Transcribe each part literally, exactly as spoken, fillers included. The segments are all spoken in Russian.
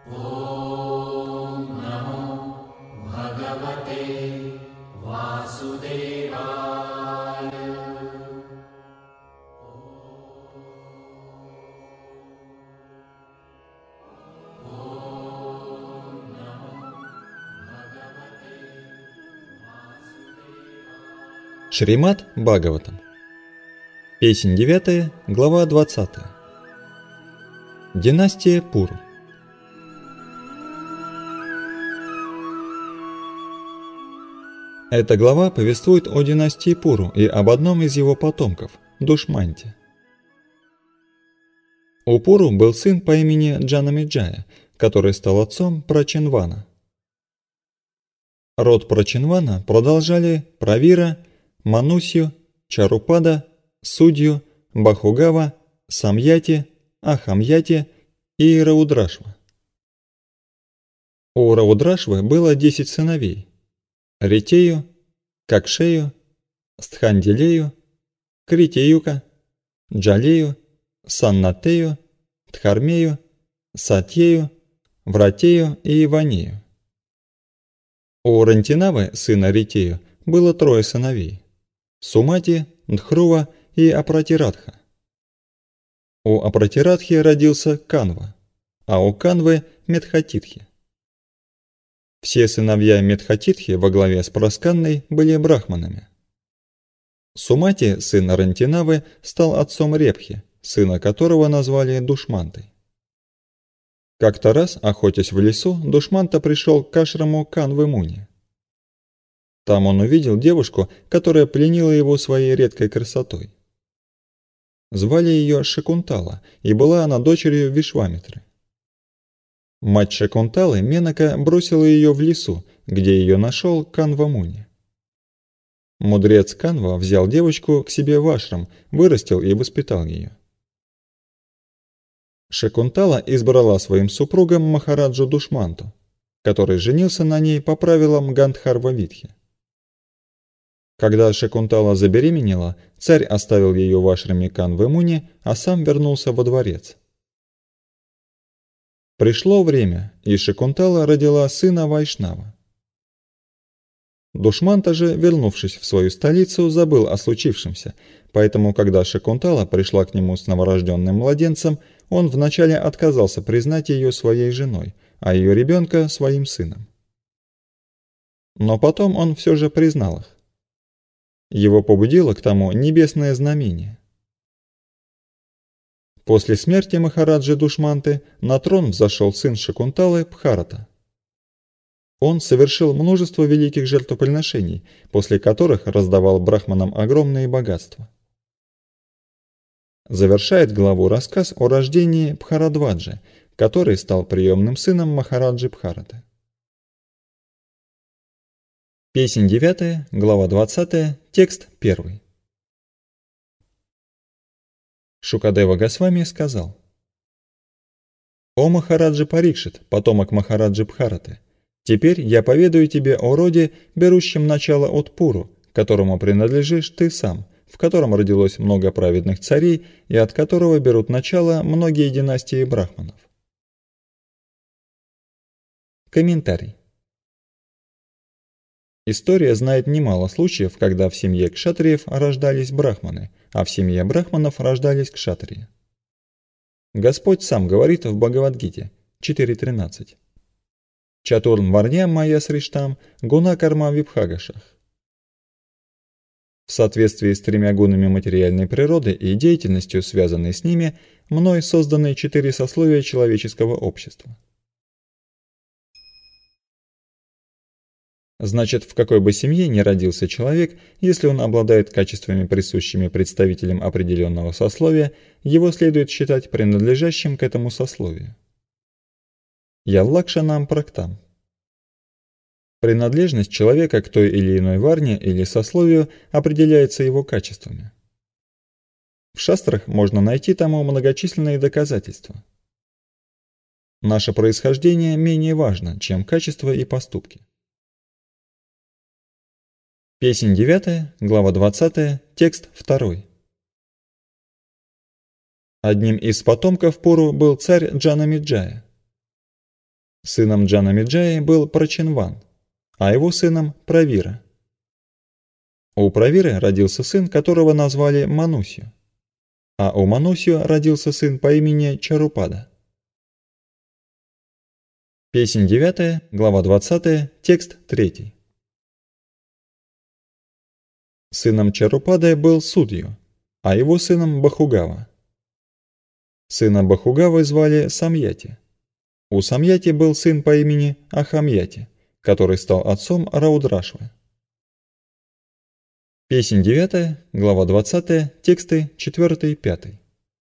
ॐ नमो भगवते वासुदेवाय। Шримад Бхагаватам. Песнь девятая, глава двадцатая. Династия Пуру. Эта глава повествует о династии Пуру и об одном из его потомков – Душманте. У Пуру был сын по имени Джанамеджая, который стал отцом Прачинвана. Род Прачинвана продолжали Правира, Манусью, Чарупада, Судью, Бахугава, Самьяти, Ахамьяти и Раудрашва. У Раудрашвы было десять сыновей – Ритею, Какшею, Стхандилею, Критеюка, Джалею, Саннатею, Дхармею, Сатьею, Вратею и Иванею. У Рантинавы, сына Ритею, было трое сыновей – Сумати, Дхрува и Апратирадха. У Апратирадхи родился Канва, а у Канвы – Медхатитхи. Все сыновья Медхатитхи во главе с Прасканной были брахманами. Сумати, сын Рантинавы, стал отцом Репхи, сына которого назвали Душмантой. Как-то раз, охотясь в лесу, Душманта пришел к ашраму Канвы Муни. Там он увидел девушку, которая пленила его своей редкой красотой. Звали ее Шакунтала, и была она дочерью Вишвамитры. Мать Шакунталы, Менака, бросила ее в лесу, где ее нашел Канва Муни. Мудрец Канва взял девочку к себе в ашрам, вырастил и воспитал ее. Шакунтала избрала своим супругом Махараджу Душманту, который женился на ней по правилам Гандхарва-Витхи. Когда Шакунтала забеременела, царь оставил ее в ашраме Канвы Муни, а сам вернулся во дворец. Пришло время, и Шакунтала родила сына Вайшнава. Душманта же, вернувшись в свою столицу, забыл о случившемся, поэтому, когда Шакунтала пришла к нему с новорожденным младенцем, он вначале отказался признать ее своей женой, а ее ребенка своим сыном. Но потом он все же признал их. Его побудило к тому небесное знамение. После смерти Махараджи Душманты на трон взошел сын Шакунталы Бхарата. Он совершил множество великих жертвоприношений, после которых раздавал брахманам огромные богатства. Завершает главу рассказ о рождении Бхарадваджи, который стал приемным сыном Махараджи Бхараты. Песнь девятая, глава двадцатая, текст первый. Шукадева Госвами сказал: «О Махараджи Парикшит, потомок Махараджи Бхараты, теперь я поведаю тебе о роде, берущем начало от Пуру, которому принадлежишь ты сам, в котором родилось много праведных царей и от которого берут начало многие династии брахманов». Комментарий. История знает немало случаев, когда в семье кшатриев рождались брахманы, а в семье брахманов рождались кшатрии. Господь сам говорит в Бхагавад-гите четыре тринадцать: «Чатурн варня майя сриштам гуна карма випхагашах». В соответствии с тремя гунами материальной природы и деятельностью, связанной с ними, мной созданы четыре сословия человеческого общества. Значит, в какой бы семье ни родился человек, если он обладает качествами, присущими представителям определенного сословия, его следует считать принадлежащим к этому сословию. Яллакшанам практам. Принадлежность человека к той или иной варне или сословию определяется его качествами. В шастрах можно найти тому многочисленные доказательства. Наше происхождение менее важно, чем качества и поступки. Песнь девятая, глава двадцатая, текст второй. Одним из потомков Пуру был царь Джанамеджая. Сыном Джанамиджаи был Прачинван, а его сыном Правира. У Правиры родился сын, которого назвали Манусью, а у Манусью родился сын по имени Чарупада. Песнь девятая, глава двадцатая, текст третий. Сыном Чарупады был Судью, а его сыном Бахугава. Сына Бахугавы звали Самьяти. У Самьяти был сын по имени Ахамьяти, который стал отцом Раудрашвы. Песнь девятая, глава двадцатая, тексты четвёртый и пятый.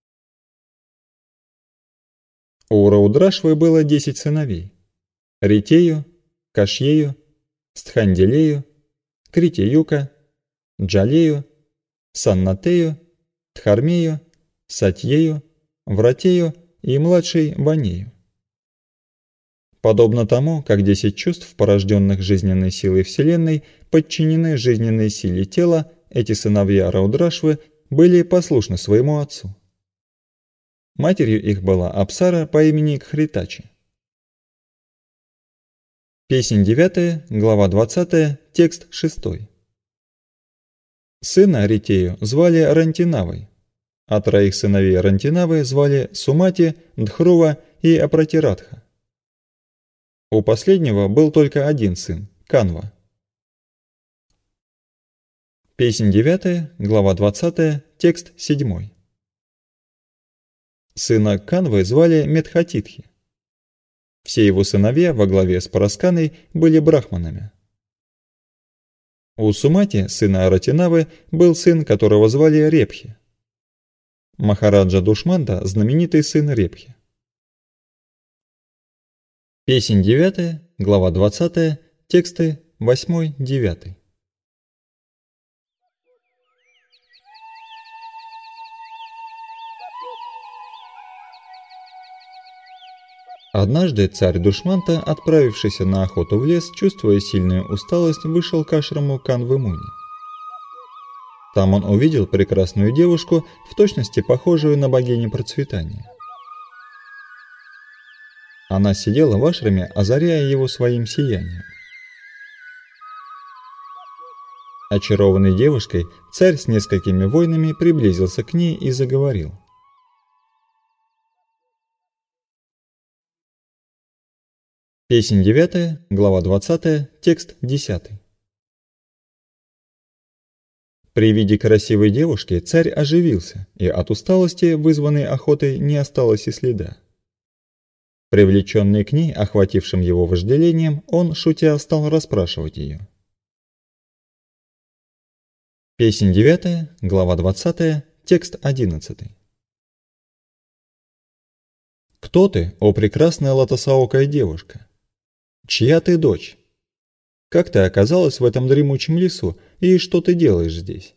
У Раудрашвы было десять сыновей: Ритею, Кашьею, Стханделею, Критеюка, Джалею, Саннатею, Дхармею, Сатьею, Вратею и младшей Ванею. Подобно тому, как десять чувств, порожденных жизненной силой Вселенной, подчинены жизненной силе тела, эти сыновья Раудрашвы были послушны своему отцу. Матерью их была Апсара по имени Кхритачи. Песнь девятая, глава двадцатая, текст шестой. Сына Ритею звали Рантинавой, а троих сыновей Рантинавы звали Сумати, Дхрува и Апратирадха. У последнего был только один сын – Канва. Песнь девятая, глава двадцатая, текст седьмой. Сына Канвы звали Медхатитхи. Все его сыновья во главе с Парасканой были брахманами. У Сумати, сына Аратинавы, был сын, которого звали Репхи. Махараджа Душманта – знаменитый сын Репхи. Песнь девятая, глава двадцатая, тексты восьмой-девятый. Однажды царь Душманта, отправившийся на охоту в лес, чувствуя сильную усталость, вышел к ашраму Канвы Муни. Там он увидел прекрасную девушку, в точности похожую на богиню процветания. Она сидела в ашраме, озаряя его своим сиянием. Очарованный девушкой, царь с несколькими воинами приблизился к ней и заговорил. Песнь девятая, глава двадцатая, текст десятый. При виде красивой девушки царь оживился, и от усталости, вызванной охотой, не осталось и следа. Привлеченный к ней, охватившим его вожделением, он, шутя, стал расспрашивать ее. Песнь девятая, глава двадцатая, текст одиннадцатый. «Кто ты, о прекрасная лотосоокая девушка? Чья ты дочь? Как ты оказалась в этом дремучем лесу, и что ты делаешь здесь?»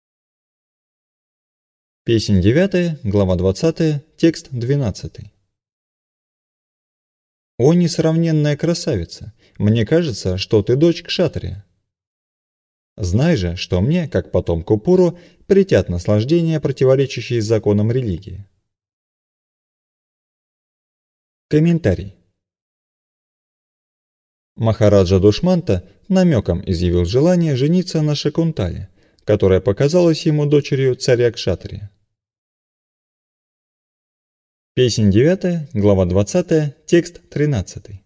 Песнь девятая, глава двадцатая, текст двенадцатый. «О несравненная красавица, мне кажется, что ты дочь кшатрия. Знай же, что мне, как потомку Пуру, претят наслаждения, противоречащие законам религии». Комментарий. Махараджа Душманта намеком изъявил желание жениться на Шакунтале, которая показалась ему дочерью царя Кшатрия. Песнь девятая, глава двадцатая, текст тринадцатый.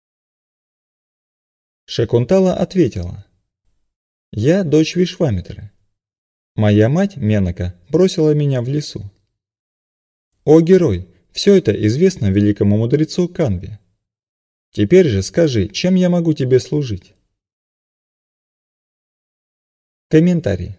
Шакунтала ответила: «Я дочь Вишвамитры. Моя мать, Менака, бросила меня в лесу. О герой, все это известно великому мудрецу Канве. Теперь же скажи, чем я могу тебе служить?» Комментарий.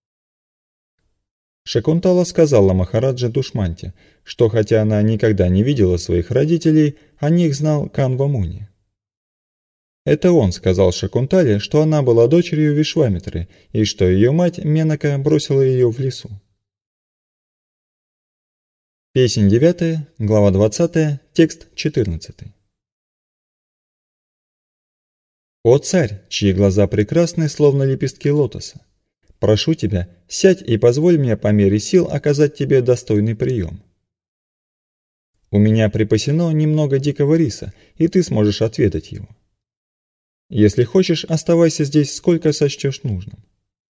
Шакунтала сказала Махараджа Душманте, что хотя она никогда не видела своих родителей, о них знал Канва Муни. Это он сказал Шакунтале, что она была дочерью Вишвамитры и что ее мать Менака бросила ее в лесу. Песнь девятая, глава двадцатая, текст четырнадцатый. «О царь, чьи глаза прекрасны, словно лепестки лотоса! Прошу тебя, сядь и позволь мне по мере сил оказать тебе достойный прием. У меня припасено немного дикого риса, и ты сможешь отведать его. Если хочешь, оставайся здесь, сколько сочтешь нужным.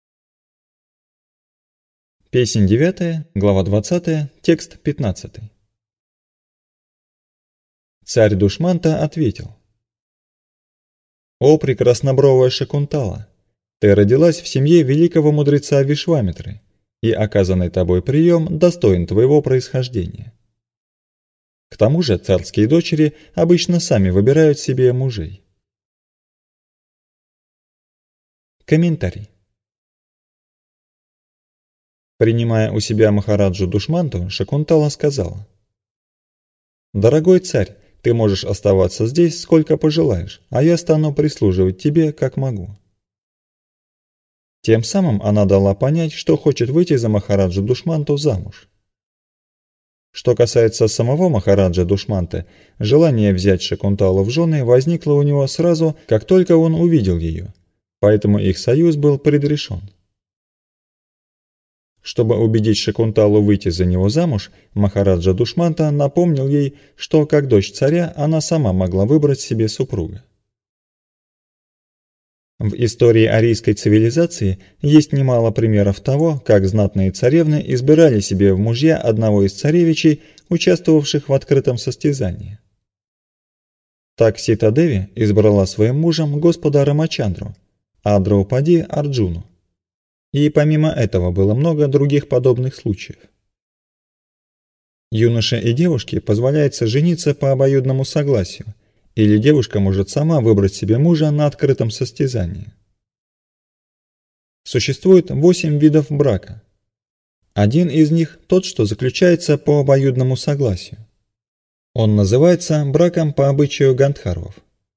Песнь девятая, глава двадцатая, текст пятнадцатый. Царь Душманта ответил: «О, прекраснобровая Шакунтала! Ты родилась в семье великого мудреца Вишвамитры, и оказанный тобой прием достоин твоего происхождения. К тому же царские дочери обычно сами выбирают себе мужей». Комментарий. Принимая у себя Махараджу Душманту, Шакунтала сказала: «Дорогой царь, ты можешь оставаться здесь сколько пожелаешь, а я стану прислуживать тебе, как могу». Тем самым она дала понять, что хочет выйти за Махараджу Душманту замуж. Что касается самого Махараджа Душманты, желание взять Шакунталу в жены возникло у него сразу, как только он увидел ее, поэтому их союз был предрешен. Чтобы убедить Шакунталу выйти за него замуж, Махараджа Душманта напомнил ей, что как дочь царя она сама могла выбрать себе супруга. В истории арийской цивилизации есть немало примеров того, как знатные царевны избирали себе в мужья одного из царевичей, участвовавших в открытом состязании. Так Сита-Деви избрала своим мужем господа Рамачандру, а Драупади – Арджуну. И помимо этого было много других подобных случаев. Юноше и девушке позволяется жениться по обоюдному согласию, или девушка может сама выбрать себе мужа на открытом состязании. Существует восемь видов брака. Один из них тот, что заключается по обоюдному согласию. Он называется браком по обычаю гандхарвов.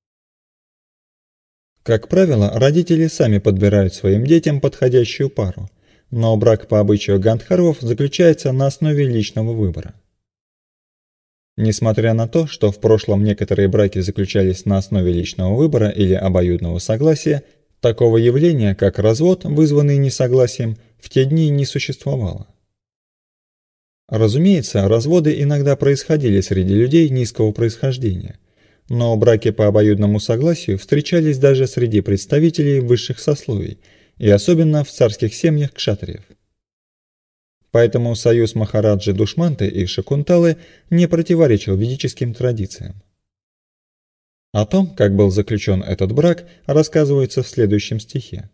Как правило, родители сами подбирают своим детям подходящую пару, но брак по обычаю гандхарвов заключается на основе личного выбора. Несмотря на то, что в прошлом некоторые браки заключались на основе личного выбора или обоюдного согласия, такого явления, как развод, вызванный несогласием, в те дни не существовало. Разумеется, разводы иногда происходили среди людей низкого происхождения, но браки по обоюдному согласию встречались даже среди представителей высших сословий, и особенно в царских семьях кшатриев. Поэтому союз Махараджи Душманты и Шакунталы не противоречил ведическим традициям. О том, как был заключен этот брак, рассказывается в следующем стихе.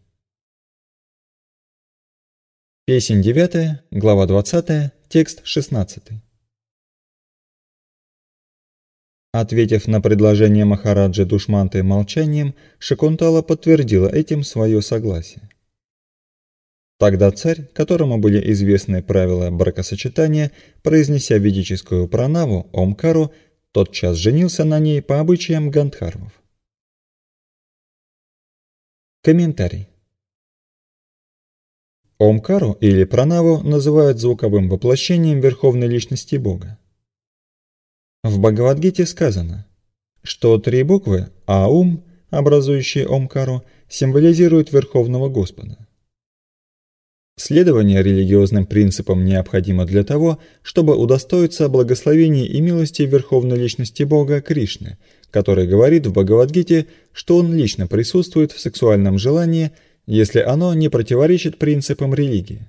Песнь девятая, глава двадцатая, текст шестнадцатый. Ответив на предложение Махараджи Душманты молчанием, Шакунтала подтвердила этим свое согласие. Тогда царь, которому были известны правила бракосочетания, произнеся ведическую пранаву Омкару, тотчас женился на ней по обычаям гандхарвов. Комментарий. Омкару или пранаву называют звуковым воплощением Верховной Личности Бога. В Бхагавад-гите сказано, что три буквы Аум, образующие Омкару, символизируют Верховного Господа. Следование религиозным принципам необходимо для того, чтобы удостоиться благословений и милости Верховной Личности Бога Кришны, который говорит в Бхагавад-гите, что он лично присутствует в сексуальном желании, если оно не противоречит принципам религии.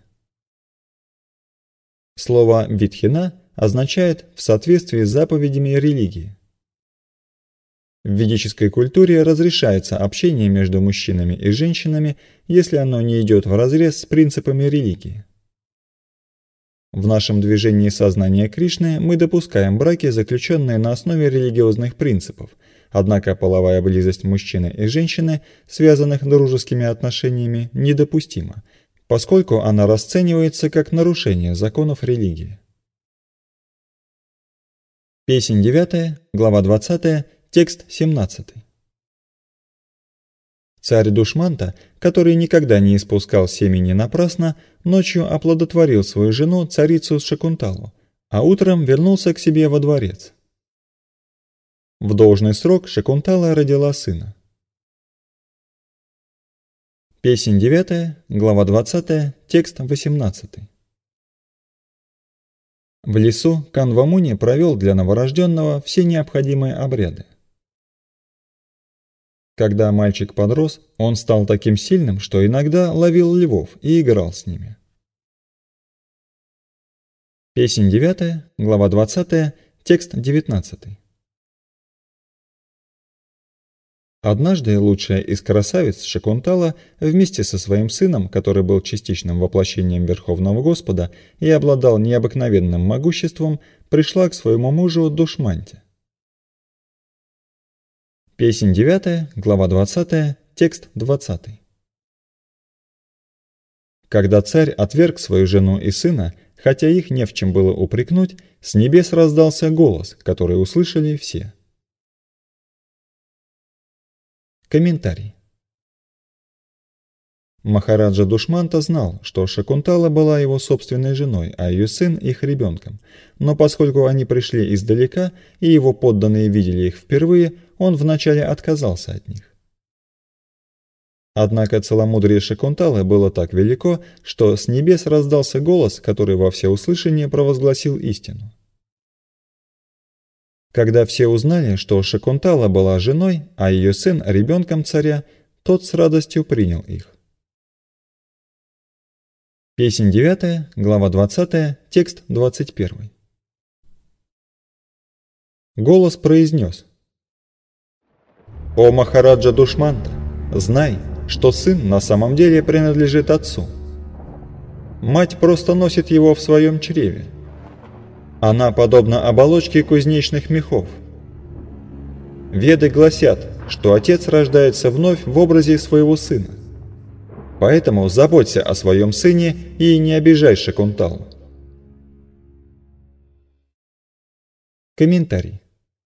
Слово «видхина» означает «в соответствии с заповедями религии». В ведической культуре разрешается общение между мужчинами и женщинами, если оно не идет вразрез с принципами религии. В нашем движении сознания Кришны мы допускаем браки, заключенные на основе религиозных принципов, однако половая близость мужчины и женщины, связанных дружескими отношениями, недопустима, поскольку она расценивается как нарушение законов религии. Песнь девятая, глава двадцатая, текст семнадцатый. Царь Душманта, который никогда не испускал семени напрасно, ночью оплодотворил свою жену, царицу Шакунталу, а утром вернулся к себе во дворец. В должный срок Шакунтала родила сына. Песнь девятая, глава двадцатая, текст восемнадцатый. В лесу Канва-Муни провел для новорожденного все необходимые обряды. Когда мальчик подрос, он стал таким сильным, что иногда ловил львов и играл с ними. Песнь девятая, глава двадцатая, текст девятнадцатый. Однажды лучшая из красавиц Шакунтала вместе со своим сыном, который был частичным воплощением Верховного Господа и обладал необыкновенным могуществом, пришла к своему мужу Душманте. Песнь девятая, глава двадцатая, текст двадцатый. Когда царь отверг свою жену и сына, хотя их не в чем было упрекнуть, с небес раздался голос, который услышали все. Комментарий. Махараджа Душманта знал, что Шакунтала была его собственной женой, а ее сын их ребенком, но поскольку они пришли издалека и его подданные видели их впервые, он вначале отказался от них. Однако целомудрие Шакунталы было так велико, что с небес раздался голос, который во всеуслышание провозгласил истину. Когда все узнали, что Шакунтала была женой, а ее сын ребенком царя, тот с радостью принял их. Песнь девятая, глава двадцатая, текст двадцать первый. Голос произнес: «О Махараджа Душманта, знай, что сын на самом деле принадлежит отцу. Мать просто носит его в своем чреве. Она подобна оболочке кузнечных мехов. Веды гласят, что отец рождается вновь в образе своего сына. Поэтому заботься о своем сыне и не обижай Шакунталу». Комментарий.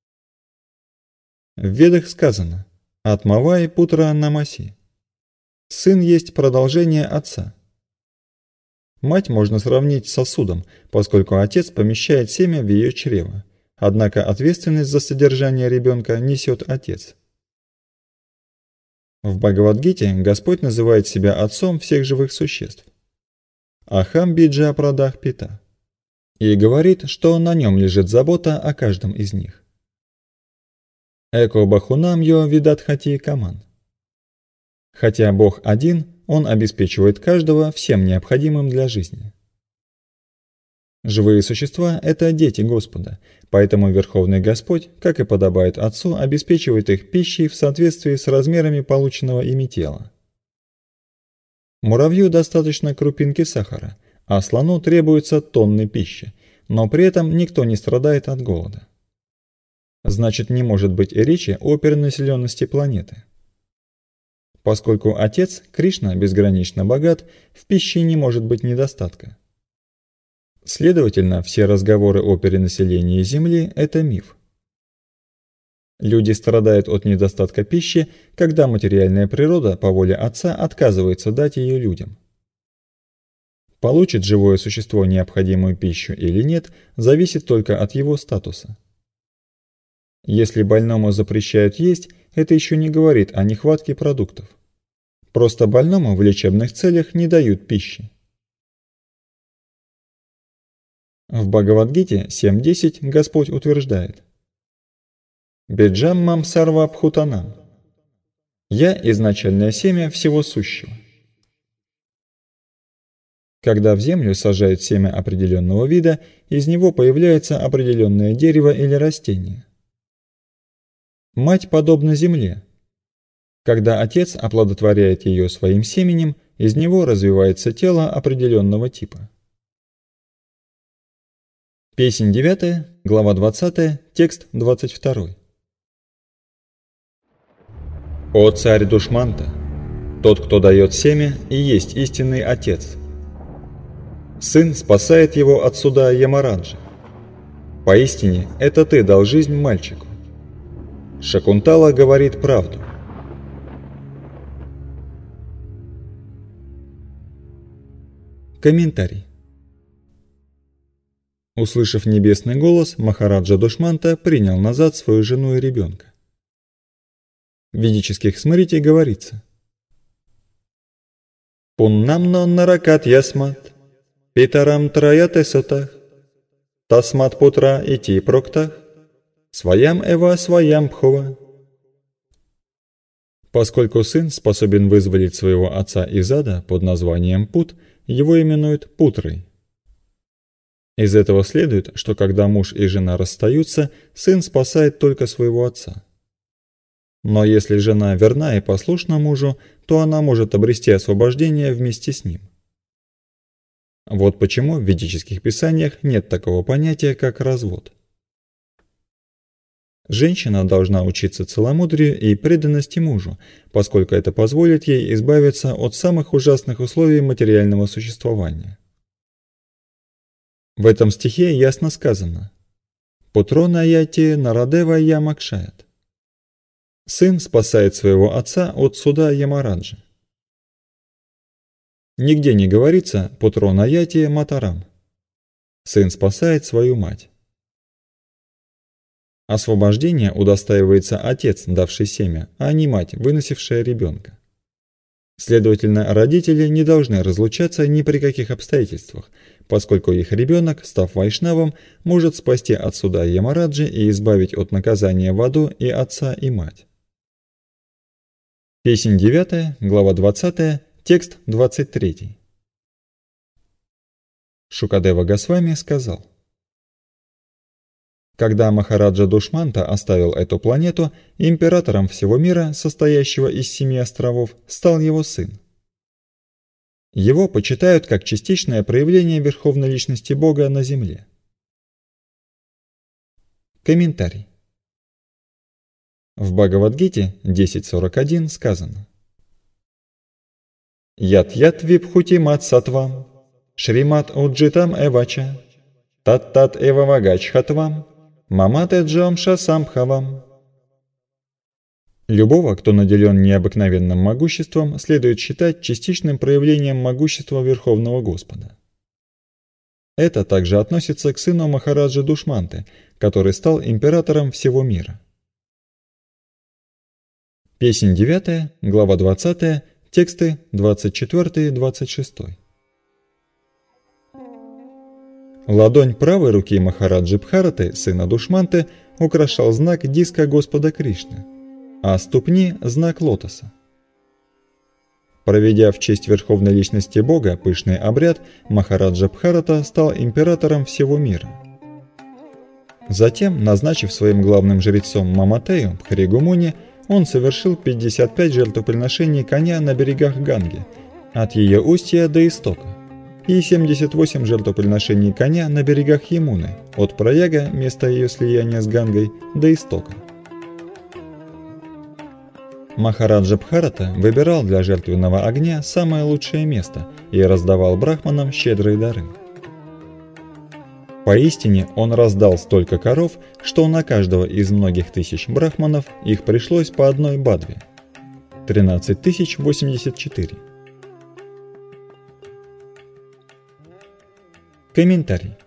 В Ведах сказано «Атмавай путра намаси». Сын есть продолжение отца. Мать можно сравнить с сосудом, поскольку отец помещает семя в ее чрево, однако ответственность за содержание ребенка несет отец. В Бхагавад-гите Господь называет себя отцом всех живых существ. Ахам биджа прадах пита. И говорит, что на нем лежит забота о каждом из них. Эко бахунам йо видатхати каман. Хотя Бог один, Он обеспечивает каждого всем необходимым для жизни. Живые существа – это дети Господа, поэтому Верховный Господь, как и подобает Отцу, обеспечивает их пищей в соответствии с размерами полученного ими тела. Муравью достаточно крупинки сахара, а слону требуется тонны пищи, но при этом никто не страдает от голода. Значит, не может быть и речи о перенаселенности планеты. Поскольку Отец, Кришна, безгранично богат, в пище не может быть недостатка. Следовательно, все разговоры о перенаселении Земли – это миф. Люди страдают от недостатка пищи, когда материальная природа по воле Отца отказывается дать ее людям. Получит живое существо необходимую пищу или нет, зависит только от его статуса. Если больному запрещают есть, это еще не говорит о нехватке продуктов. Просто больному в лечебных целях не дают пищи. В Бхагавад-гите семь десять Господь утверждает: «Беджаммам сарва бхутанам» – «Я изначальное семя всего сущего». Когда в землю сажают семя определенного вида, из него появляется определенное дерево или растение. Мать подобна земле. Когда отец оплодотворяет ее своим семенем, из него развивается тело определенного типа. Песнь девятая, глава двадцатая, текст двадцать второй. «О царь Душманта, тот, кто дает семя, и есть истинный отец. Сын спасает его от суда Ямараджи. Поистине, это ты дал жизнь мальчику. Шакунтала говорит правду». Комментарий. Услышав небесный голос, Махараджа Душманта принял назад свою жену и ребенка. В ведических смрити говорится: «Пуннамно наракат ясмат, питарам траяте сатах, тасмат путра ити проктах, своям эва своям пхова. Поскольку сын способен вызволить своего отца из ада под названием Пут, его именуют Путрой. Из этого следует, что когда муж и жена расстаются, сын спасает только своего отца. Но если жена верна и послушна мужу, то она может обрести освобождение вместе с ним. Вот почему в ведических писаниях нет такого понятия, как развод. Женщина должна учиться целомудрию и преданности мужу, поскольку это позволит ей избавиться от самых ужасных условий материального существования. В этом стихе ясно сказано: «Путро наяти нарадева ямакшает». Сын спасает своего отца от суда Ямараджи. Нигде не говорится «Путро наяти матарам». Сын спасает свою мать. Освобождение удостаивается отец, давший семя, а не мать, выносившая ребенка. Следовательно, родители не должны разлучаться ни при каких обстоятельствах, поскольку их ребенок, став вайшнавом, может спасти от суда Ямараджи и избавить от наказания в аду и отца, и мать. Песнь девятая, глава двадцатая, текст двадцать третий. Шукадева Госвами сказал: когда Махараджа Душманта оставил эту планету, императором всего мира, состоящего из семи островов, стал его сын. Его почитают как частичное проявление Верховной Личности Бога на Земле. Комментарий. В Бхагавад-гите десять сорок один сказано: «Ят-ят випхути-мат сатвам, шримат уджитам эвача, тат-тат эвавагачхатвам, мамате джамша самбхавам». Любого, кто наделен необыкновенным могуществом, следует считать частичным проявлением могущества Верховного Господа. Это также относится к сыну Махараджи Душманты, который стал императором всего мира. Песнь девятая, глава двадцатая, тексты двадцать четвёртый и двадцать шестой. Ладонь правой руки Махараджи Бхараты, сына Душманты, украшал знак диска Господа Кришны, а ступни – знак лотоса. Проведя в честь Верховной Личности Бога пышный обряд, Махараджа Бхарата стал императором всего мира. Затем, назначив своим главным жрецом Маматею, Бхаригумуни, он совершил пятьдесят пять жертвоприношений коня на берегах Ганги, от ее устья до истока, и семьдесят восемь жертвоприношений коня на берегах Ямуны, от Праяга, места ее слияния с Гангой, до истока. Махараджа Бхарата выбирал для жертвенного огня самое лучшее место и раздавал брахманам щедрые дары. Поистине он раздал столько коров, что на каждого из многих тысяч брахманов их пришлось по одной бадве – тринадцать тысяч восемьдесят четыре. Комментарий.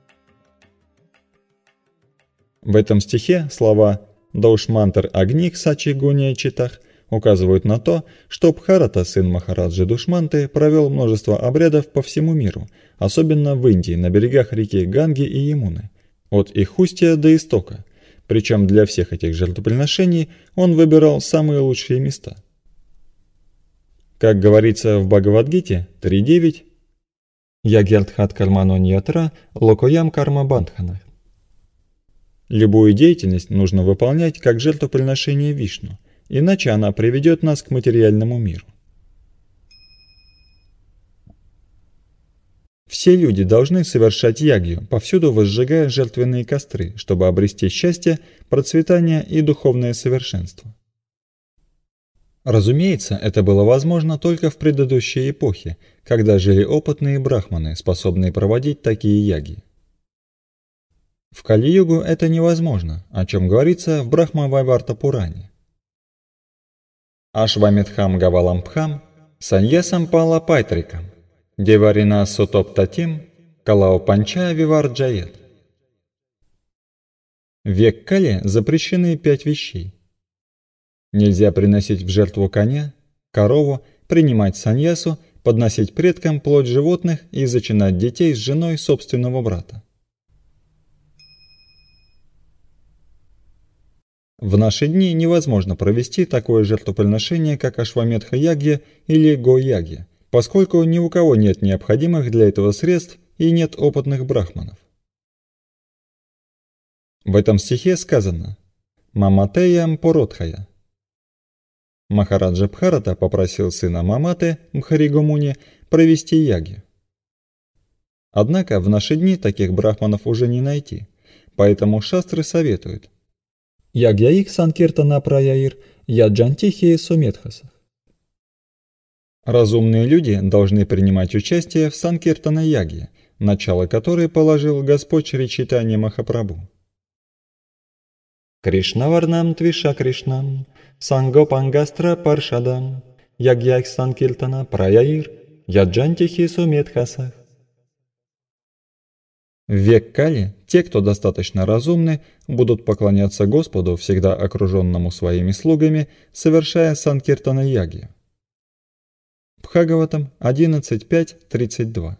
В этом стихе слова «Даушмантар Агних Сачи Гуния Читах» указывают на то, что Бхарата, сын Махараджи Душманты, провел множество обрядов по всему миру, особенно в Индии, на берегах реки Ганги и Ямуны, от их устья до истока, причем для всех этих жертвоприношений он выбирал самые лучшие места. Как говорится в Бхагавад-гите три девять, «Ягертхат кармано ниятра локоям карма бандханах». Любую деятельность нужно выполнять как жертвоприношение Вишну, иначе она приведет нас к материальному миру. Все люди должны совершать ягью, повсюду возжигая жертвенные костры, чтобы обрести счастье, процветание и духовное совершенство. Разумеется, это было возможно только в предыдущей эпохе, когда жили опытные брахманы, способные проводить такие яги. В Кали-югу это невозможно, о чем говорится в Брахма-вайварта-пуране. Ашвамедхам гавалампхам, саньясам пала пайтрикам, деварина сотоптатим, калао панча виварджает. В век Кали запрещены пять вещей. Нельзя приносить в жертву коня, корову, принимать саньясу, подносить предкам плоть животных и зачинать детей с женой собственного брата. В наши дни невозможно провести такое жертвоприношение, как Ашваметха-ягья или Го-ягья, поскольку ни у кого нет необходимых для этого средств и нет опытных брахманов. В этом стихе сказано «Маматеям породхая». Махараджа Бхарата попросил сына Маматы, Мхаригомуни, провести ягью. Однако в наши дни таких брахманов уже не найти, поэтому шастры советуют «Ягьяик санкиртана праяир, яджантихи суметхасах». Разумные люди должны принимать участие в санкиртана-ягье, начало которой положил Господь Шри Чайтанья Махапрабху. Кришнаварнам твиша Кришнам, Сангопангастра Паршадам, Ягьяик санкиртана праяир, яджантихи суметхасах. В век Кали те, кто достаточно разумны, будут поклоняться Господу, всегда окруженному своими слугами, совершая санкиртана-ягью. Бхагаватам одиннадцать пять тридцать два.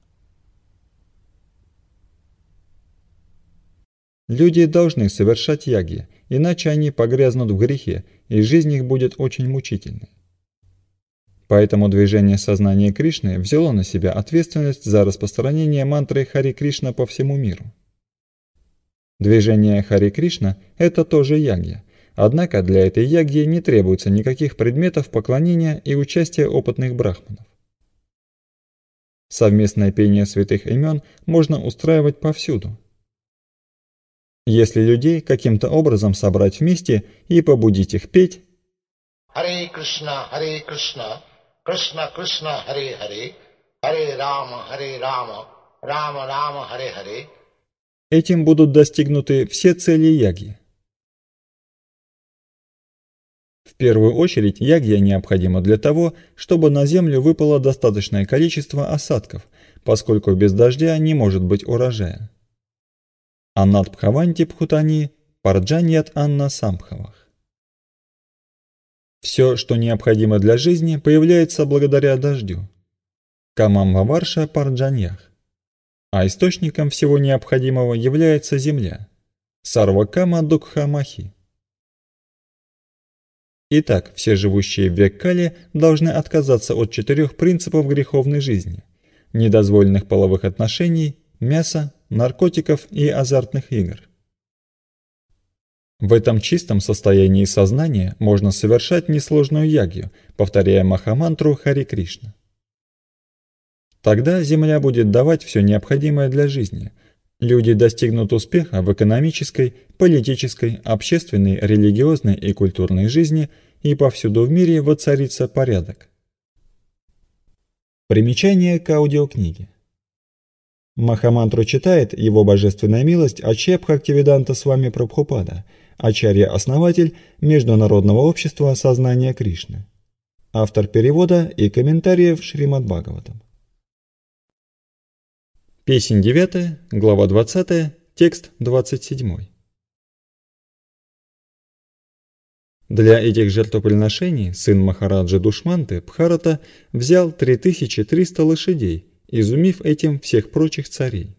Люди должны совершать ягьи, иначе они погрязнут в грехе, и жизнь их будет очень мучительной. Поэтому движение сознания Кришны взяло на себя ответственность за распространение мантры Хари Кришна по всему миру. Движение Хари Кришна – это тоже ягья, однако для этой ягьи не требуется никаких предметов поклонения и участия опытных брахманов. Совместное пение святых имен можно устраивать повсюду. Если людей каким-то образом собрать вместе и побудить их петь Харе Кришна, Харе Кришна, Кришна Кришна, Харе Харе, Харе Рама, Харе Рама, Рама Рама, Харе Харе, этим будут достигнуты все цели ягьи. В первую очередь ягья необходима для того, чтобы на землю выпало достаточное количество осадков, поскольку без дождя не может быть урожая. Аннат Бхаванти Пхутани, Парджаньят Анна Самбхавах. Все, что необходимо для жизни, появляется благодаря дождю. Камам Ваварша Парджаньях. А источником всего необходимого является земля. Сарвакама Дукха Махи. Итак, все живущие в век Кали должны отказаться от четырех принципов греховной жизни: недозволенных половых отношений, мяса, наркотиков и азартных игр. В этом чистом состоянии сознания можно совершать несложную ягью, повторяя махамантру Хари Кришна. Тогда Земля будет давать все необходимое для жизни. Люди достигнут успеха в экономической, политической, общественной, религиозной и культурной жизни, и повсюду в мире воцарится порядок. Примечание к аудиокниге. Махамантру читает Его Божественная милость Ачья Бхактивиданта Свами Прабхупада, Ачарья-основатель Международного общества сознания Кришны. Автор перевода и комментариев Шримад-Бхагаватам. Песнь девятая, глава двадцатая, текст двадцать семь. Для этих жертвоприношений сын Махараджи Душманты Бхарата взял три тысячи триста лошадей, изумив этим всех прочих царей.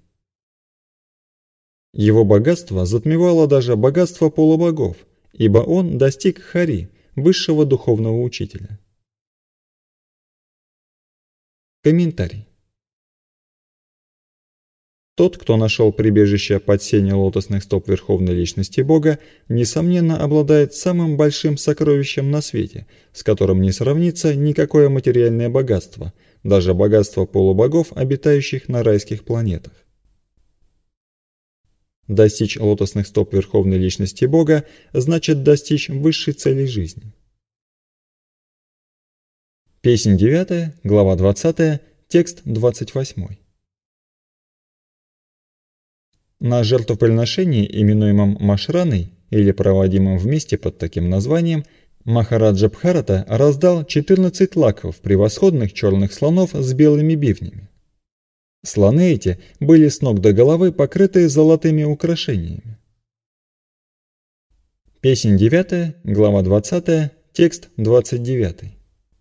Его богатство затмевало даже богатство полубогов, ибо он достиг Хари, высшего духовного учителя. Комментарий. Тот, кто нашел прибежище под сенью лотосных стоп Верховной Личности Бога, несомненно обладает самым большим сокровищем на свете, с которым не сравнится никакое материальное богатство, даже богатство полубогов, обитающих на райских планетах. Достичь лотосных стоп Верховной Личности Бога значит достичь высшей цели жизни. Песнь девятая, глава двадцатая, текст двадцать восемь. На жертвоприношении, именуемом Машраной, или проводимом вместе под таким названием, Махараджа Бхарата раздал четырнадцать лаков превосходных черных слонов с белыми бивнями. Слоны эти были с ног до головы покрыты золотыми украшениями. Песнь девятая, глава двадцатая, текст двадцать девятый.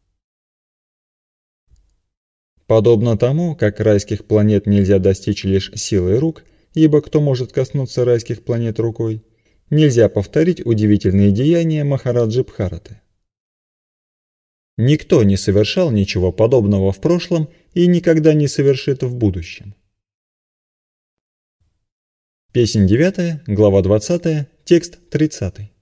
Подобно тому, как райских планет нельзя достичь лишь силой рук, ибо кто может коснуться райских планет рукой, нельзя повторить удивительные деяния Махараджи Бхараты. Никто не совершал ничего подобного в прошлом и никогда не совершит в будущем. Песнь девятая, глава двадцатая, текст тридцатый.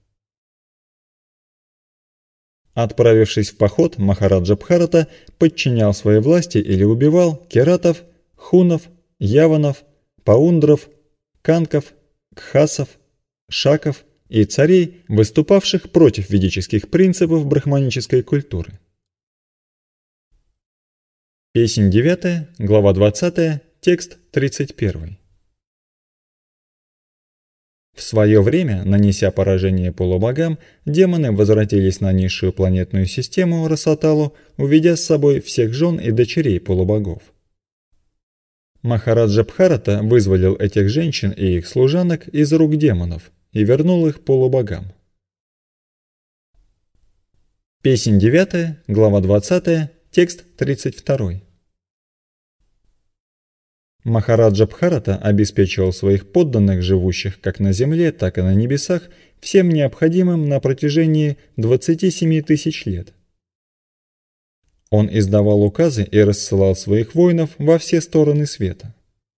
Отправившись в поход, Махараджа Бхарата подчинял своей власти или убивал кератов, хунов, яванов, паундров, канков, кхасов, шаков и царей, выступавших против ведических принципов брахманической культуры. Песнь девятая, глава двадцатая, текст тридцать первый. В свое время, нанеся поражение полубогам, демоны возвратились на низшую планетную систему Расаталу, уведя с собой всех жен и дочерей полубогов. Махараджа Бхарата вызволил этих женщин и их служанок из рук демонов и вернул их полубогам. Песнь девятая, глава двадцатая, текст тридцать два. Махараджа Бхарата обеспечивал своих подданных, живущих как на земле, так и на небесах, всем необходимым на протяжении двадцати семи тысяч лет. Он издавал указы и рассылал своих воинов во все стороны света.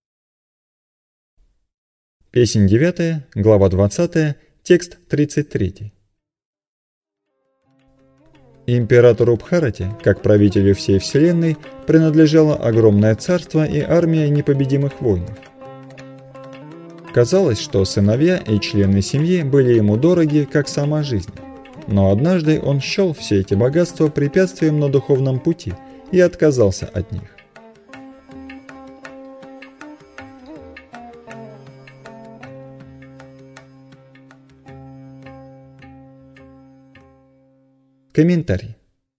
Песнь девятая, глава двадцатая, текст тридцать три. Императору Бхарате, как правителю всей вселенной, принадлежало огромное царство и армия непобедимых воинов. Казалось, что сыновья и члены семьи были ему дороги, как сама жизнь. Но однажды он счел все эти богатства препятствием на духовном пути и отказался от них. Комментарий.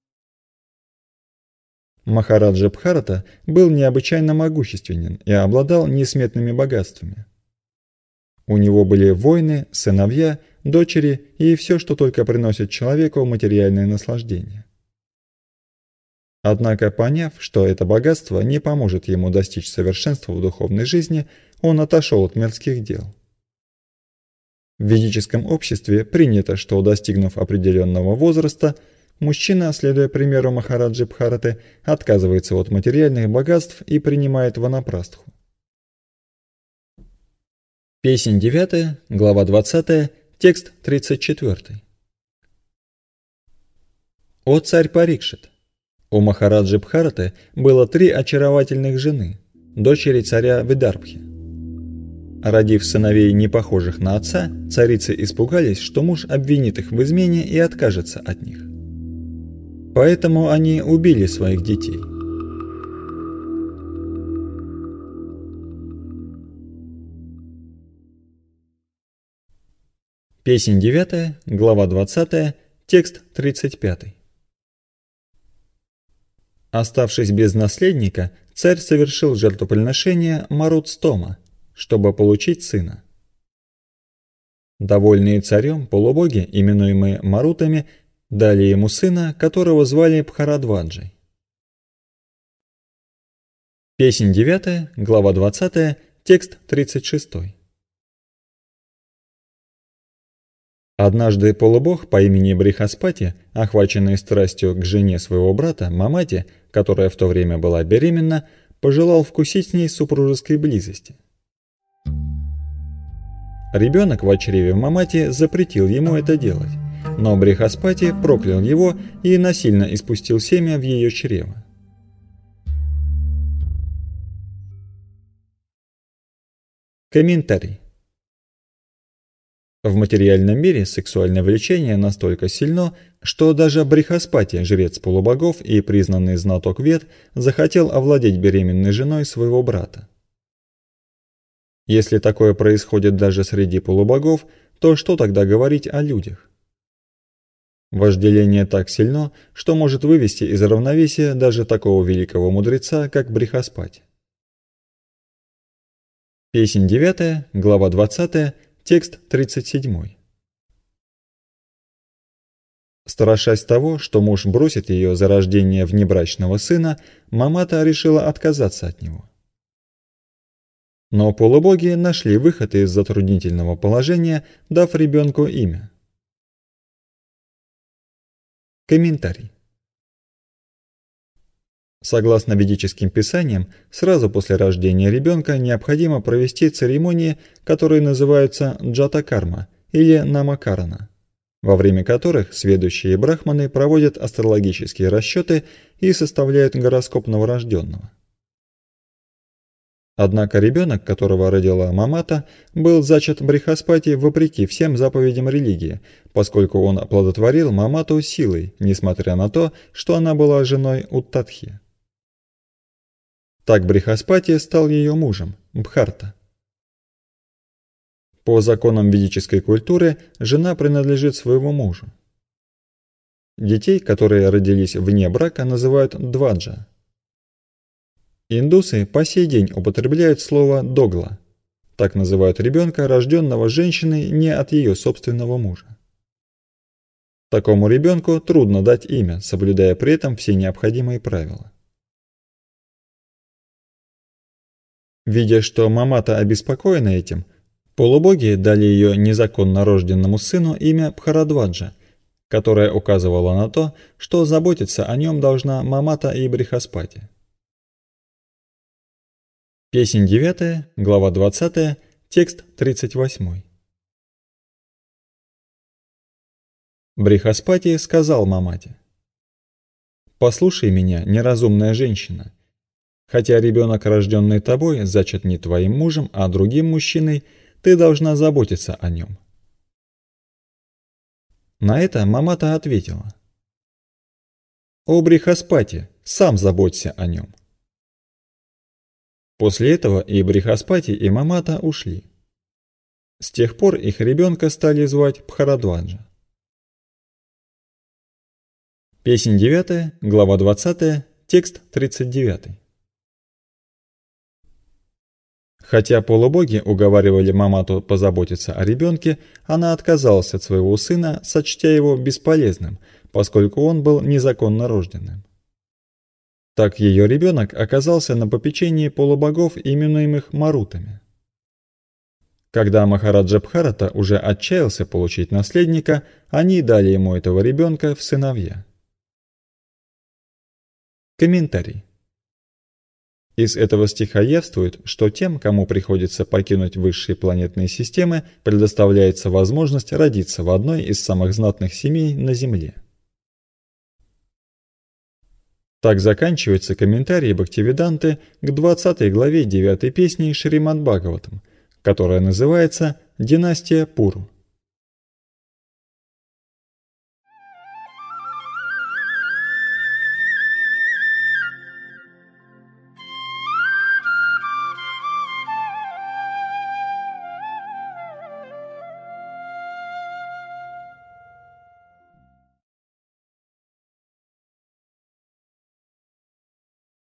Махараджа Бхарата был необычайно могущественен и обладал несметными богатствами. У него были воины, сыновья, дочери и все, что только приносит человеку материальное наслаждение. Однако, поняв, что это богатство не поможет ему достичь совершенства в духовной жизни, он отошел от мирских дел. В ведическом обществе принято, что, достигнув определенного возраста, мужчина, следуя примеру Махараджи Бхараты, отказывается от материальных богатств и принимает ванапрастху. Песнь девятая, глава двадцатая, текст тридцать четвёртый. О царь Парикшит! У Махараджи Бхараты было три очаровательных жены, дочери царя Видарбхи. Родив сыновей, не похожих на отца, царицы испугались, что муж обвинит их в измене и откажется от них. Поэтому они убили своих детей. Песнь девятая, глава двадцатая, текст тридцать пятый. Оставшись без наследника, царь совершил жертвоприношение Марут-стома, чтобы получить сына. Довольные царем, полубоги, именуемые Марутами, дали ему сына, которого звали Бхарадваджей. Песнь девятая, глава двадцатая, текст тридцать шестой. Однажды полубог по имени Брихаспати, охваченный страстью к жене своего брата Мамати, которая в то время была беременна, пожелал вкусить с ней супружеской близости. Ребенок в чреве Мамати запретил ему это делать, но Брихаспати проклял его и насильно испустил семя в ее чрево. Комментарий. В материальном мире сексуальное влечение настолько сильно, что даже Брихаспати, жрец полубогов и признанный знаток Вед, захотел овладеть беременной женой своего брата. Если такое происходит даже среди полубогов, то что тогда говорить о людях? Вожделение так сильно, что может вывести из равновесия даже такого великого мудреца, как Брихаспати. Песнь девятая, глава двадцатая, текст тридцать седьмой. Страшась того, что муж бросит ее за рождение внебрачного сына, Мамата решила отказаться от него. Но полубоги нашли выход из затруднительного положения, дав ребенку имя. Комментарий. Согласно ведическим писаниям, сразу после рождения ребенка необходимо провести церемонии, которые называются джата-карма или намакарана, во время которых сведущие брахманы проводят астрологические расчеты и составляют гороскоп новорожденного. Однако ребенок, которого родила Мамата, был зачат Брихаспати вопреки всем заповедям религии, поскольку он оплодотворил Мамату силой, несмотря на то, что она была женой Уттатхи. Так Брихаспати стал ее мужем, Бхарта. По законам ведической культуры жена принадлежит своему мужу. Детей, которые родились вне брака, называют дваджа. Индусы по сей день употребляют слово «догла», так называют ребенка, рожденного женщиной не от ее собственного мужа. Такому ребенку трудно дать имя, соблюдая при этом все необходимые правила. Видя, что Мамата обеспокоена этим, полубоги дали ее незаконно рожденному сыну имя Бхарадваджа, которое указывало на то, что заботиться о нем должна Мамата и Брихаспати. Песнь девятая, глава двадцатая, текст тридцать восьмой. Брихаспати сказал Мамате: «Послушай меня, неразумная женщина. Хотя ребенок, рожденный тобой, зачат не твоим мужем, а другим мужчиной, ты должна заботиться о нем». На это Мамата ответила: «О Брихаспати, сам заботься о нем». После этого и Брихаспати, и Мамата ушли. С тех пор их ребенка стали звать Бхарадваджа. Песнь девятая, глава двадцатая, текст тридцать девятый. Хотя полубоги уговаривали Мамату позаботиться о ребенке, она отказалась от своего сына, сочтя его бесполезным, поскольку он был незаконно рожденным. Так ее ребенок оказался на попечении полубогов, именуемых марутами. Когда Махараджа Бхарата уже отчаялся получить наследника, они дали ему этого ребенка в сыновья. Комментарий. Из этого стиха явствует, что тем, кому приходится покинуть высшие планетные системы, предоставляется возможность родиться в одной из самых знатных семей на Земле. Так заканчивается комментарий Бхактивиданты к двадцатой главе девятой песни Шримад Бхагаватам, которая называется «Династия Пуру».